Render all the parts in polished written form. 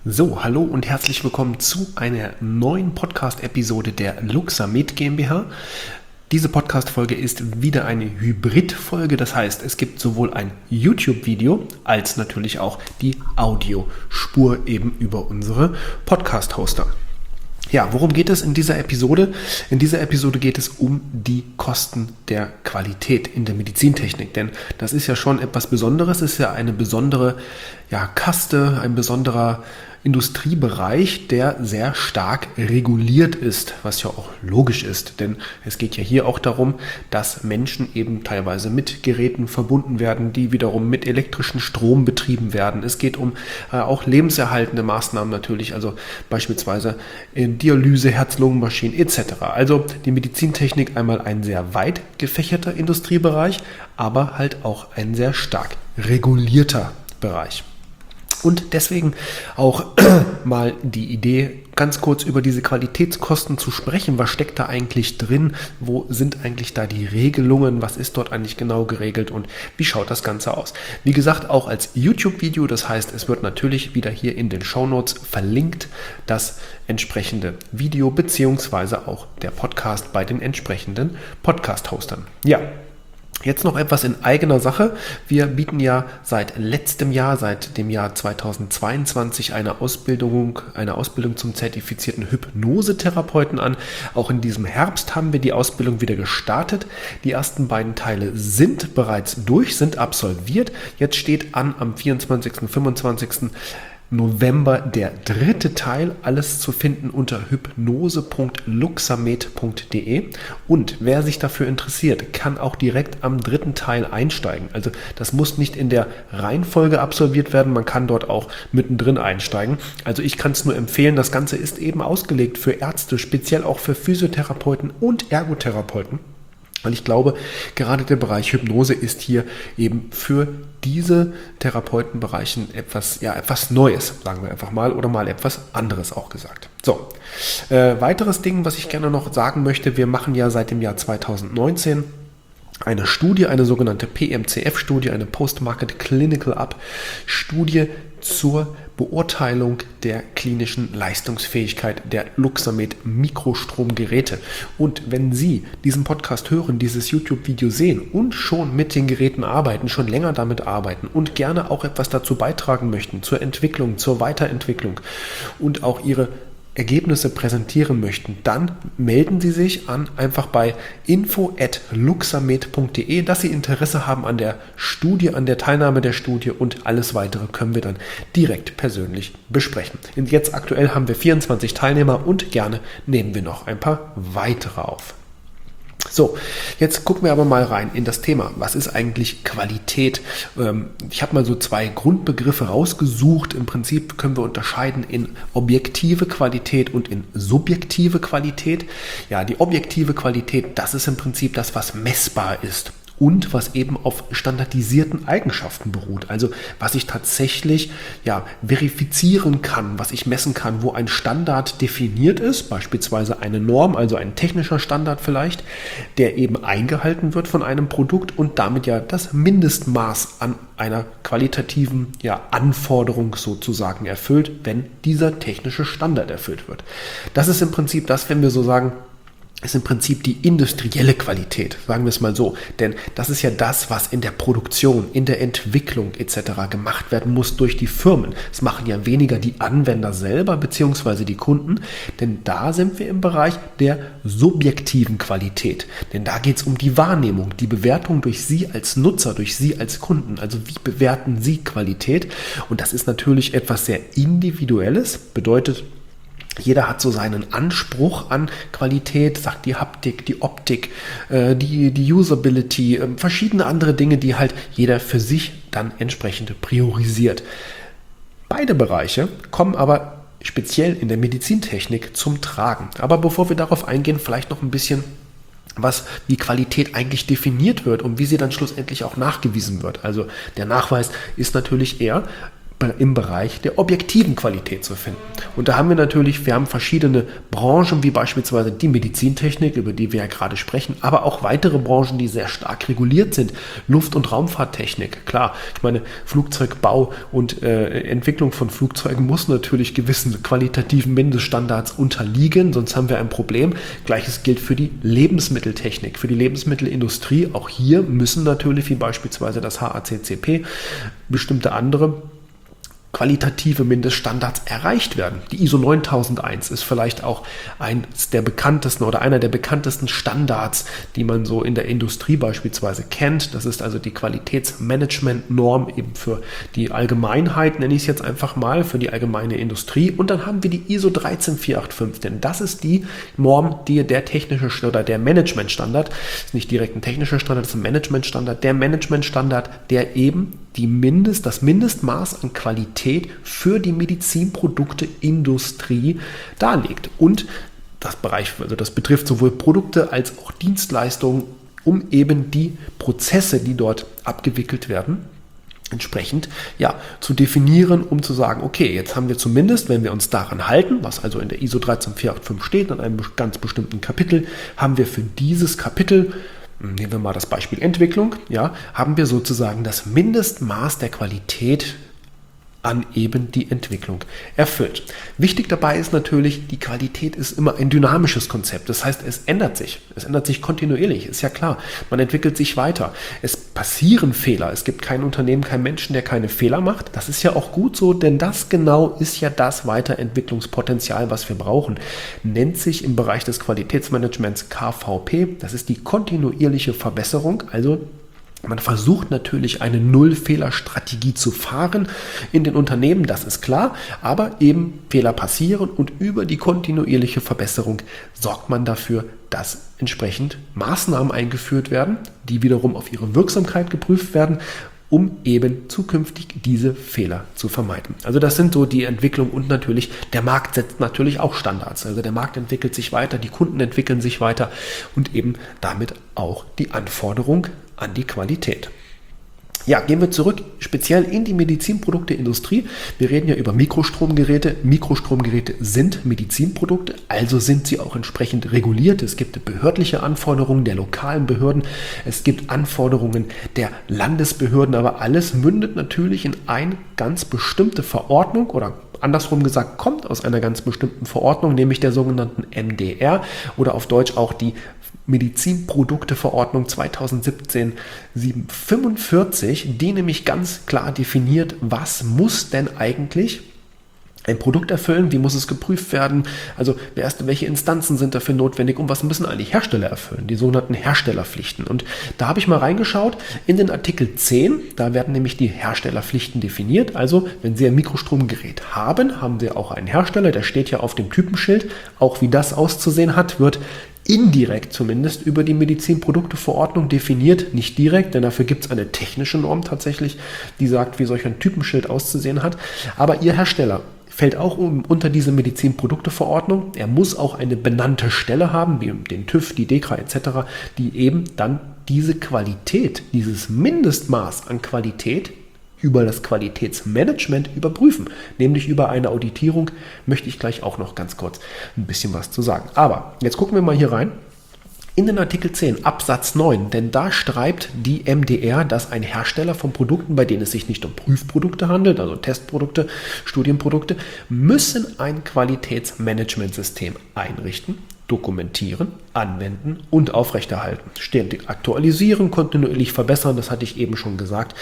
So, hallo und herzlich willkommen zu einer neuen Podcast-Episode der Luxamed GmbH. Diese Podcast-Folge ist wieder eine Hybrid-Folge, das heißt, es gibt sowohl ein YouTube-Video als natürlich auch die Audiospur eben über unsere Podcast-Hoster. Ja, worum geht es in dieser Episode? In dieser Episode geht es um die Kosten der Qualität in der Medizintechnik, denn das ist ja schon etwas Besonderes, es ist ja eine besondere Kaste, ein besonderer Industriebereich, der sehr stark reguliert ist, was ja auch logisch ist, denn es geht ja hier auch darum, dass Menschen eben teilweise mit Geräten verbunden werden, die wiederum mit elektrischen Strom betrieben werden. Es geht um auch lebenserhaltende Maßnahmen natürlich, also beispielsweise Dialyse, Herz-Lungen-Maschinen etc. Also die Medizintechnik einmal ein sehr weit gefächerter Industriebereich, aber halt auch ein sehr stark regulierter Bereich. Und deswegen auch mal die Idee, ganz kurz über diese Qualitätskosten zu sprechen. Was steckt da eigentlich drin? Wo sind eigentlich da die Regelungen? Was ist dort eigentlich genau geregelt? Und wie schaut das Ganze aus? Wie gesagt, auch als YouTube-Video. Das heißt, es wird natürlich wieder hier in den Shownotes verlinkt, das entsprechende Video beziehungsweise auch der Podcast bei den entsprechenden Podcast-Hostern. Ja. Jetzt noch etwas in eigener Sache. Wir bieten ja seit letztem Jahr, seit dem Jahr 2022 eine Ausbildung zum zertifizierten Hypnosetherapeuten an. Auch in diesem Herbst haben wir die Ausbildung wieder gestartet. Die ersten beiden Teile sind bereits durch, sind absolviert. Jetzt steht an am 24. und 25. November der dritte Teil, alles zu finden unter hypnose.luxamed.de, und wer sich dafür interessiert, kann auch direkt am dritten Teil einsteigen. Also das muss nicht in der Reihenfolge absolviert werden, man kann dort auch mittendrin einsteigen. Also ich kann es nur empfehlen, das Ganze ist eben ausgelegt für Ärzte, speziell auch für Physiotherapeuten und Ergotherapeuten. Weil ich glaube, gerade der Bereich Hypnose ist hier eben für diese Therapeutenbereichen etwas Neues, sagen wir einfach mal, oder mal etwas anderes auch gesagt. So, weiteres Ding, was ich gerne noch sagen möchte, wir machen ja seit dem Jahr 2019 eine Studie, eine sogenannte PMCF-Studie, eine Post-Market Clinical Up-Studie zur Beurteilung der klinischen Leistungsfähigkeit der Luxamed Mikrostromgeräte. Und wenn Sie diesen Podcast hören, dieses YouTube-Video sehen und schon mit den Geräten arbeiten, schon länger damit arbeiten und gerne auch etwas dazu beitragen möchten, zur Entwicklung, zur Weiterentwicklung und auch Ihre Ergebnisse präsentieren möchten, dann melden Sie sich einfach bei info@luxamed.de, dass Sie Interesse haben an der Studie, an der Teilnahme der Studie, und alles weitere können wir dann direkt persönlich besprechen. Und jetzt aktuell haben wir 24 Teilnehmer und gerne nehmen wir noch ein paar weitere auf. So, jetzt gucken wir aber mal rein in das Thema. Was ist eigentlich Qualität? Ich habe mal so zwei Grundbegriffe rausgesucht. Im Prinzip können wir unterscheiden in objektive Qualität und in subjektive Qualität. Ja, die objektive Qualität, das ist im Prinzip das, was messbar ist und was eben auf standardisierten Eigenschaften beruht. Also was ich tatsächlich verifizieren kann, was ich messen kann, wo ein Standard definiert ist, beispielsweise eine Norm, also ein technischer Standard vielleicht, der eben eingehalten wird von einem Produkt und damit ja das Mindestmaß an einer qualitativen Anforderung sozusagen erfüllt, wenn dieser technische Standard erfüllt wird. Das ist im Prinzip das, wenn wir so sagen, ist im Prinzip die industrielle Qualität, sagen wir es mal so. Denn das ist ja das, was in der Produktion, in der Entwicklung etc. gemacht werden muss durch die Firmen. Das machen ja weniger die Anwender selber bzw. die Kunden, denn da sind wir im Bereich der subjektiven Qualität. Denn da geht es um die Wahrnehmung, die Bewertung durch Sie als Nutzer, durch Sie als Kunden. Also wie bewerten Sie Qualität? Und das ist natürlich etwas sehr Individuelles, bedeutet, jeder hat so seinen Anspruch an Qualität, sagt die Haptik, die Optik, die Usability, verschiedene andere Dinge, die halt jeder für sich dann entsprechend priorisiert. Beide Bereiche kommen aber speziell in der Medizintechnik zum Tragen. Aber bevor wir darauf eingehen, vielleicht noch ein bisschen, wie Qualität eigentlich definiert wird und wie sie dann schlussendlich auch nachgewiesen wird. Also der Nachweis ist natürlich eher im Bereich der objektiven Qualität zu finden. Und da haben wir haben verschiedene Branchen, wie beispielsweise die Medizintechnik, über die wir ja gerade sprechen, aber auch weitere Branchen, die sehr stark reguliert sind. Luft- und Raumfahrttechnik, klar. Ich meine, Flugzeugbau und Entwicklung von Flugzeugen muss natürlich gewissen qualitativen Mindeststandards unterliegen, sonst haben wir ein Problem. Gleiches gilt für die Lebensmitteltechnik, für die Lebensmittelindustrie. Auch hier müssen natürlich, wie beispielsweise das HACCP, bestimmte andere qualitative Mindeststandards erreicht werden. Die ISO 9001 ist vielleicht auch eines der bekanntesten oder einer der bekanntesten Standards, die man so in der Industrie beispielsweise kennt. Das ist also die Qualitätsmanagement-Norm eben für die Allgemeinheit, nenne ich es jetzt einfach mal, für die allgemeine Industrie. Und dann haben wir die ISO 13485, denn das ist die Norm, die der technische oder der Managementstandard, ist nicht direkt ein technischer Standard, das ist ein Managementstandard, der Managementstandard, der eben das Mindestmaß an Qualität für die Medizinprodukteindustrie darlegt. Und das betrifft sowohl Produkte als auch Dienstleistungen, um eben die Prozesse, die dort abgewickelt werden, entsprechend zu definieren, um zu sagen, okay, jetzt haben wir zumindest, wenn wir uns daran halten, was also in der ISO 13485 steht, in einem ganz bestimmten Kapitel, haben wir für dieses Kapitel, nehmen wir mal das Beispiel Entwicklung, haben wir sozusagen das Mindestmaß der Qualität an eben die Entwicklung erfüllt. Wichtig dabei ist natürlich, die Qualität ist immer ein dynamisches Konzept. Das heißt, es ändert sich. Es ändert sich kontinuierlich, ist ja klar. Man entwickelt sich weiter. Es passieren Fehler. Es gibt kein Unternehmen, kein Menschen, der keine Fehler macht. Das ist ja auch gut so, denn das genau ist ja das Weiterentwicklungspotenzial, was wir brauchen. Nennt sich im Bereich des Qualitätsmanagements KVP. Das ist die kontinuierliche Verbesserung, also man versucht natürlich eine Null-Fehler-Strategie zu fahren in den Unternehmen, das ist klar, aber eben Fehler passieren und über die kontinuierliche Verbesserung sorgt man dafür, dass entsprechend Maßnahmen eingeführt werden, die wiederum auf ihre Wirksamkeit geprüft werden, um eben zukünftig diese Fehler zu vermeiden. Also das sind so die Entwicklungen und natürlich der Markt setzt natürlich auch Standards. Also der Markt entwickelt sich weiter, die Kunden entwickeln sich weiter und eben damit auch die Anforderung an die Qualität. Ja, gehen wir zurück, speziell in die Medizinprodukteindustrie. Wir reden ja über Mikrostromgeräte. Mikrostromgeräte sind Medizinprodukte, also sind sie auch entsprechend reguliert. Es gibt behördliche Anforderungen der lokalen Behörden, es gibt Anforderungen der Landesbehörden, aber alles mündet natürlich in eine ganz bestimmte Verordnung oder andersrum gesagt, kommt aus einer ganz bestimmten Verordnung, nämlich der sogenannten MDR oder auf Deutsch auch die Medizinprodukteverordnung 2017-745, die nämlich ganz klar definiert, was muss denn eigentlich ein Produkt erfüllen, wie muss es geprüft werden, also welche Instanzen sind dafür notwendig und was müssen eigentlich Hersteller erfüllen, die sogenannten Herstellerpflichten. Und da habe ich mal reingeschaut in den Artikel 10, da werden nämlich die Herstellerpflichten definiert, also wenn Sie ein Mikrostromgerät haben, haben Sie auch einen Hersteller, der steht ja auf dem Typenschild, auch wie das auszusehen hat, wird indirekt zumindest über die Medizinprodukteverordnung definiert, nicht direkt, denn dafür gibt es eine technische Norm tatsächlich, die sagt, wie solch ein Typenschild auszusehen hat, aber Ihr Hersteller fällt auch unter diese Medizinprodukteverordnung. Er muss auch eine benannte Stelle haben, wie den TÜV, die DEKRA etc., die eben dann diese Qualität, dieses Mindestmaß an Qualität über das Qualitätsmanagement überprüfen, nämlich über eine Auditierung, möchte ich gleich auch noch ganz kurz ein bisschen was zu sagen. Aber jetzt gucken wir mal hier rein. In den Artikel 10 Absatz 9, denn da schreibt die MDR, dass ein Hersteller von Produkten, bei denen es sich nicht um Prüfprodukte handelt, also Testprodukte, Studienprodukte, müssen ein Qualitätsmanagementsystem einrichten, dokumentieren, anwenden und aufrechterhalten. Ständig aktualisieren, kontinuierlich verbessern, das hatte ich eben schon gesagt,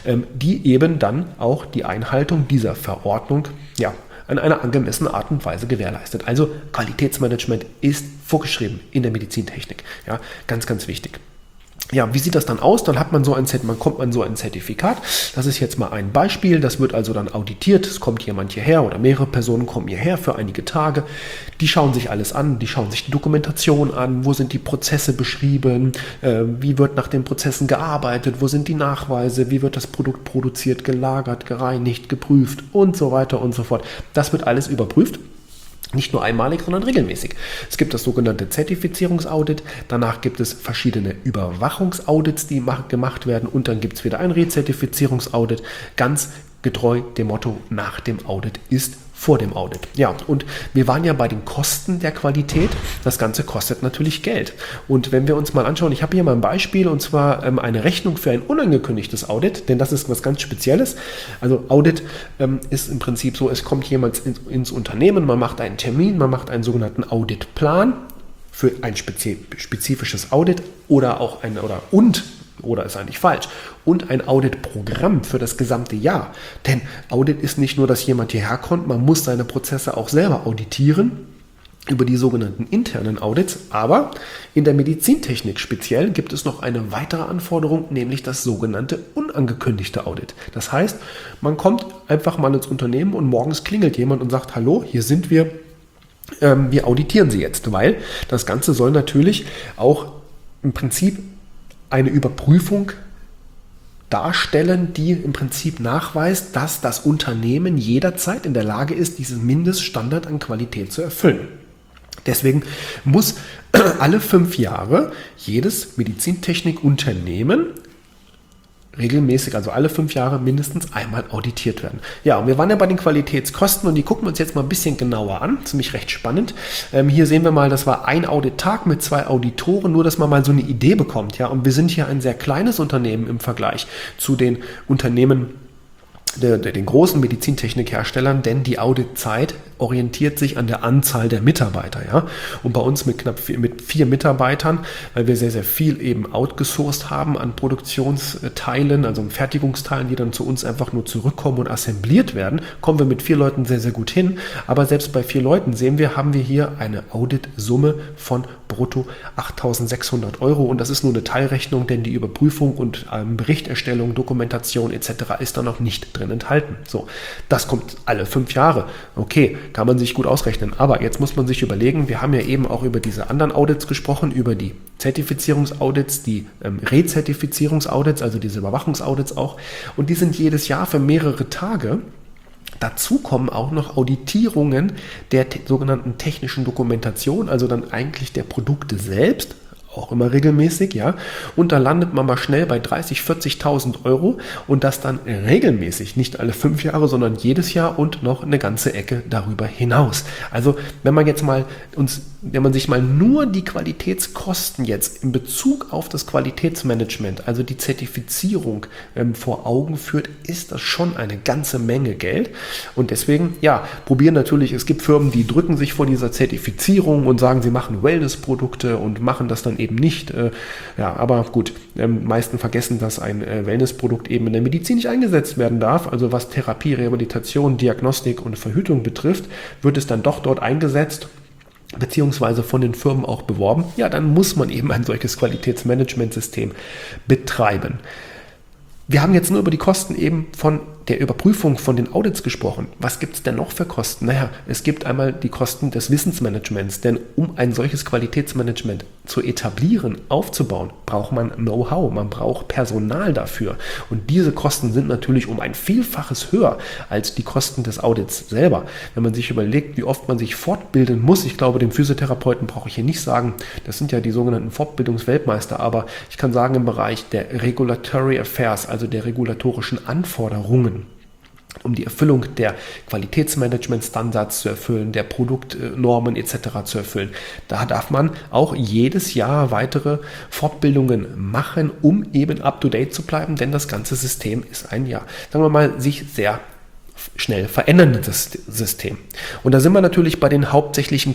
die eben dann auch die Einhaltung dieser Verordnung, in einer angemessenen Art und Weise gewährleistet. Also Qualitätsmanagement ist vorgeschrieben in der Medizintechnik. Ja, ganz, ganz wichtig. Ja, wie sieht das dann aus? Dann kommt man so ein Zertifikat. Das ist jetzt mal ein Beispiel. Das wird also dann auditiert. Es kommt jemand hierher oder mehrere Personen kommen hierher für einige Tage. Die schauen sich alles an. Die schauen sich die Dokumentation an. Wo sind die Prozesse beschrieben? Wie wird nach den Prozessen gearbeitet? Wo sind die Nachweise? Wie wird das Produkt produziert, gelagert, gereinigt, geprüft und so weiter und so fort. Das wird alles überprüft. Nicht nur einmalig, sondern regelmäßig. Es gibt das sogenannte Zertifizierungsaudit, danach gibt es verschiedene Überwachungsaudits, die gemacht werden und dann gibt es wieder ein Rezertifizierungsaudit. Ganz getreu dem Motto, nach dem Audit ist vor dem Audit. Ja, und wir waren ja bei den Kosten der Qualität. Das Ganze kostet natürlich Geld. Und wenn wir uns mal anschauen, ich habe hier mal ein Beispiel, und zwar eine Rechnung für ein unangekündigtes Audit, denn das ist was ganz Spezielles. Also Audit ist im Prinzip so, es kommt jemand ins Unternehmen, man macht einen Termin, man macht einen sogenannten Auditplan für ein spezifisches Audit oder ist eigentlich falsch, und ein Auditprogramm für das gesamte Jahr. Denn Audit ist nicht nur, dass jemand hierher kommt, man muss seine Prozesse auch selber auditieren über die sogenannten internen Audits, aber in der Medizintechnik speziell gibt es noch eine weitere Anforderung, nämlich das sogenannte unangekündigte Audit. Das heißt, man kommt einfach mal ins Unternehmen und morgens klingelt jemand und sagt, hallo, hier sind wir, wir auditieren Sie jetzt, weil das Ganze soll natürlich auch im Prinzip eine Überprüfung darstellen, die im Prinzip nachweist, dass das Unternehmen jederzeit in der Lage ist, diesen Mindeststandard an Qualität zu erfüllen. Deswegen muss alle 5 Jahre jedes Medizintechnikunternehmen regelmäßig, also alle 5 Jahre mindestens einmal auditiert werden. Ja, und wir waren ja bei den Qualitätskosten und die gucken wir uns jetzt mal ein bisschen genauer an. Ziemlich recht spannend. Hier sehen wir mal, das war ein Audittag mit 2 Auditoren, nur dass man mal so eine Idee bekommt. Ja, und wir sind hier ein sehr kleines Unternehmen im Vergleich zu den Unternehmen, den großen Medizintechnikherstellern, denn die Auditzeit orientiert sich an der Anzahl der Mitarbeiter. Ja? Und bei uns mit 4 Mitarbeitern, weil wir sehr, sehr viel eben outgesourced haben an Produktionsteilen, also Fertigungsteilen, die dann zu uns einfach nur zurückkommen und assembliert werden, kommen wir mit 4 Leuten sehr, sehr gut hin. Aber selbst bei 4 Leuten sehen wir, haben wir hier eine Auditsumme von brutto 8.600 € und das ist nur eine Teilrechnung, denn die Überprüfung und Berichterstellung, Dokumentation etc. ist da noch nicht drin enthalten. So, das kommt alle 5 Jahre. Okay, kann man sich gut ausrechnen. Aber jetzt muss man sich überlegen, wir haben ja eben auch über diese anderen Audits gesprochen, über die Zertifizierungsaudits, die Rezertifizierungsaudits, also diese Überwachungsaudits auch. Und die sind jedes Jahr für mehrere Tage. Dazu kommen auch noch Auditierungen der sogenannten technischen Dokumentation, also dann eigentlich der Produkte selbst, auch immer regelmäßig, ja, und da landet man mal schnell bei 30.000, 40.000 € und das dann regelmäßig, nicht alle 5 Jahre, sondern jedes Jahr und noch eine ganze Ecke darüber hinaus. Also wenn man sich mal nur die Qualitätskosten jetzt in Bezug auf das Qualitätsmanagement, also die Zertifizierung vor Augen führt, ist das schon eine ganze Menge Geld und deswegen, ja, probieren natürlich, es gibt Firmen, die drücken sich vor dieser Zertifizierung und sagen, sie machen Wellness-Produkte und machen das dann eben nicht. Ja, aber gut, meisten vergessen, dass ein Wellnessprodukt eben in der Medizin nicht eingesetzt werden darf. Also was Therapie, Rehabilitation, Diagnostik und Verhütung betrifft, wird es dann doch dort eingesetzt, beziehungsweise von den Firmen auch beworben. Ja, dann muss man eben ein solches Qualitätsmanagementsystem betreiben. Wir haben jetzt nur über die Kosten eben von der Überprüfung von den Audits gesprochen. Was gibt es denn noch für Kosten? Naja, es gibt einmal die Kosten des Wissensmanagements, denn um ein solches Qualitätsmanagement zu etablieren, aufzubauen, braucht man Know-how, man braucht Personal dafür. Und diese Kosten sind natürlich um ein Vielfaches höher als die Kosten des Audits selber. Wenn man sich überlegt, wie oft man sich fortbilden muss, ich glaube, den Physiotherapeuten brauche ich hier nicht sagen, das sind ja die sogenannten Fortbildungsweltmeister, aber ich kann sagen, im Bereich der Regulatory Affairs, also der regulatorischen Anforderungen, um die Erfüllung der Qualitätsmanagementstandards zu erfüllen, der Produktnormen etc. zu erfüllen. Da darf man auch jedes Jahr weitere Fortbildungen machen, um eben up-to-date zu bleiben, denn das ganze System ist ein Jahr, sagen wir mal, sich sehr schnell veränderndes System. Und da sind wir natürlich bei den hauptsächlichen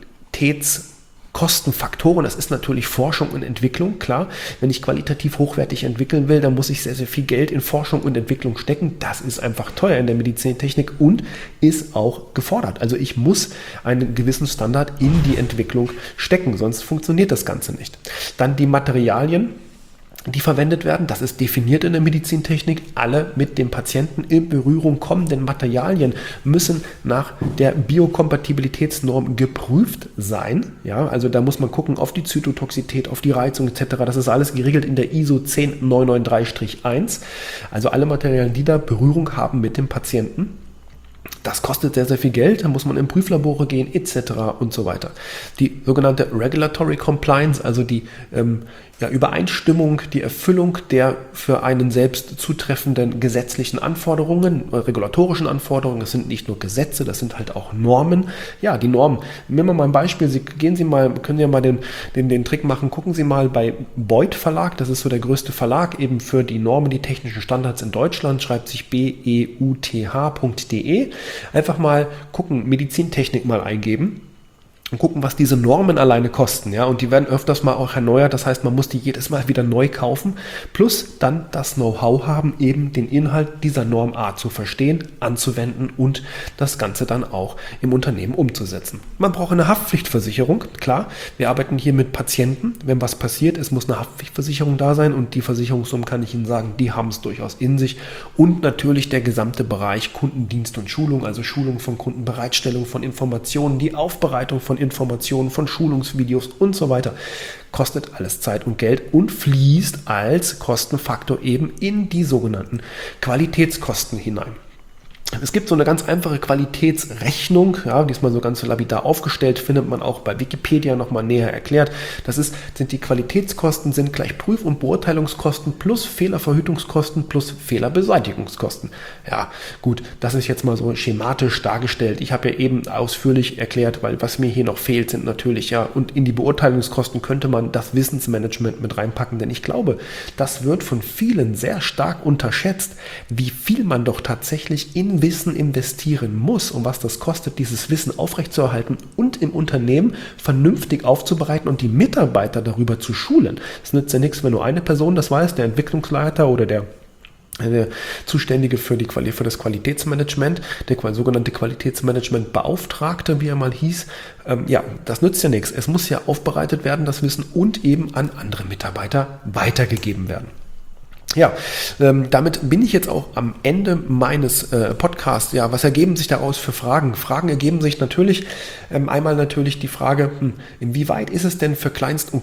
Kostenfaktoren, das ist natürlich Forschung und Entwicklung, klar. Wenn ich qualitativ hochwertig entwickeln will, dann muss ich sehr, sehr viel Geld in Forschung und Entwicklung stecken. Das ist einfach teuer in der Medizintechnik und ist auch gefordert. Also ich muss einen gewissen Standard in die Entwicklung stecken, sonst funktioniert das Ganze nicht. Dann die Materialien, die verwendet werden, das ist definiert in der Medizintechnik, alle mit dem Patienten in Berührung kommenden Materialien müssen nach der Biokompatibilitätsnorm geprüft sein. Ja, also da muss man gucken auf die Zytotoxität, auf die Reizung etc. Das ist alles geregelt in der ISO 10993-1. Also alle Materialien, die da Berührung haben mit dem Patienten, das kostet sehr, sehr viel Geld, da muss man in Prüflabore gehen etc. und so weiter. Die sogenannte Regulatory Compliance, also die Übereinstimmung, die Erfüllung der für einen selbst zutreffenden gesetzlichen Anforderungen, regulatorischen Anforderungen, das sind nicht nur Gesetze, das sind halt auch Normen. Ja, die Normen. Nehmen wir mal ein Beispiel, können Sie mal den Trick machen, gucken Sie mal bei Beuth Verlag, das ist so der größte Verlag eben für die Normen, die technischen Standards in Deutschland, schreibt sich beuth.de. Einfach mal gucken, Medizintechnik mal eingeben. Und gucken, was diese Normen alleine kosten. Ja? Und die werden öfters mal auch erneuert. Das heißt, man muss die jedes Mal wieder neu kaufen. Plus dann das Know-how haben, eben den Inhalt dieser Norm A zu verstehen, anzuwenden und das Ganze dann auch im Unternehmen umzusetzen. Man braucht eine Haftpflichtversicherung. Klar, wir arbeiten hier mit Patienten. Wenn was passiert, es muss eine Haftpflichtversicherung da sein. Und die Versicherungssummen, kann ich Ihnen sagen, die haben es durchaus in sich. Und natürlich der gesamte Bereich Kundendienst und Schulung, also Schulung von Kunden, Bereitstellung von Informationen, die Aufbereitung von Informationen, von Schulungsvideos und so weiter. Kostet alles Zeit und Geld und fließt als Kostenfaktor eben in die sogenannten Qualitätskosten hinein. Es gibt so eine ganz einfache Qualitätsrechnung, ja, die ist mal so ganz lapidar aufgestellt, findet man auch bei Wikipedia nochmal näher erklärt. Die Qualitätskosten sind gleich Prüf- und Beurteilungskosten plus Fehlerverhütungskosten plus Fehlerbeseitigungskosten. Ja, gut, das ist jetzt mal so schematisch dargestellt. Ich habe ja eben ausführlich erklärt, weil was mir hier noch fehlt, sind natürlich, ja, und in die Beurteilungskosten könnte man das Wissensmanagement mit reinpacken, denn ich glaube, das wird von vielen sehr stark unterschätzt, wie viel man doch tatsächlich in Wissen investieren muss und was das kostet, dieses Wissen aufrechtzuerhalten und im Unternehmen vernünftig aufzubereiten und die Mitarbeiter darüber zu schulen. Es nützt ja nichts, wenn nur eine Person das weiß, der Entwicklungsleiter oder der Zuständige für das Qualitätsmanagement, der sogenannte Qualitätsmanagementbeauftragte, wie er mal hieß. Das nützt ja nichts. Es muss ja aufbereitet werden, das Wissen, und eben an andere Mitarbeiter weitergegeben werden. Ja, damit bin ich jetzt auch am Ende meines Podcasts. Ja, was ergeben sich daraus für Fragen? Fragen ergeben sich natürlich einmal natürlich die Frage, inwieweit ist es denn für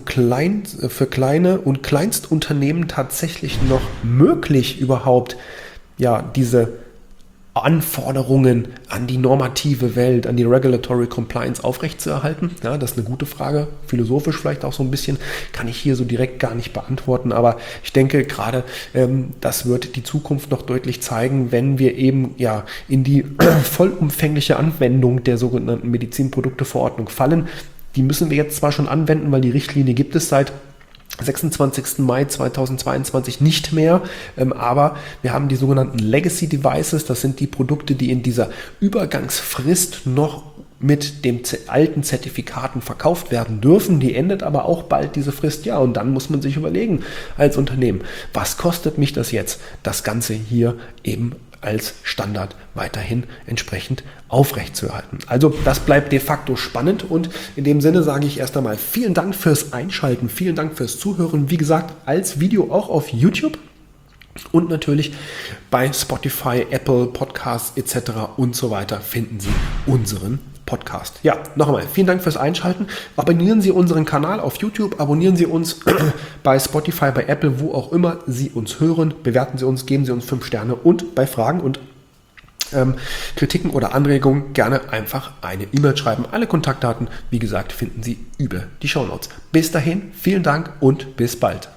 kleine und Kleinstunternehmen tatsächlich noch möglich, überhaupt diese Anforderungen an die normative Welt, an die Regulatory Compliance aufrechtzuerhalten? Ja, das ist eine gute Frage, philosophisch vielleicht auch so ein bisschen, kann ich hier so direkt gar nicht beantworten, aber ich denke gerade, das wird die Zukunft noch deutlich zeigen, wenn wir eben in die vollumfängliche Anwendung der sogenannten Medizinprodukteverordnung fallen. Die müssen wir jetzt zwar schon anwenden, weil die Richtlinie gibt es seit 26. Mai 2022 nicht mehr, aber wir haben die sogenannten Legacy Devices, das sind die Produkte, die in dieser Übergangsfrist noch mit dem alten Zertifikaten verkauft werden dürfen. Die endet aber auch bald, diese Frist. Ja, und dann muss man sich überlegen als Unternehmen, was kostet mich das jetzt, das Ganze hier eben als Standard weiterhin entsprechend aufrechtzuerhalten. Also das bleibt de facto spannend und in dem Sinne sage ich erst einmal vielen Dank fürs Einschalten, vielen Dank fürs Zuhören. Wie gesagt, als Video auch auf YouTube und natürlich bei Spotify, Apple Podcasts etc. und so weiter finden Sie unseren Podcast. Ja, noch einmal, vielen Dank fürs Einschalten. Abonnieren Sie unseren Kanal auf YouTube, abonnieren Sie uns bei Spotify, bei Apple, wo auch immer Sie uns hören. Bewerten Sie uns, geben Sie uns 5 Sterne und bei Fragen und Kritiken oder Anregungen gerne einfach eine E-Mail schreiben. Alle Kontaktdaten, wie gesagt, finden Sie über die Shownotes. Bis dahin, vielen Dank und bis bald.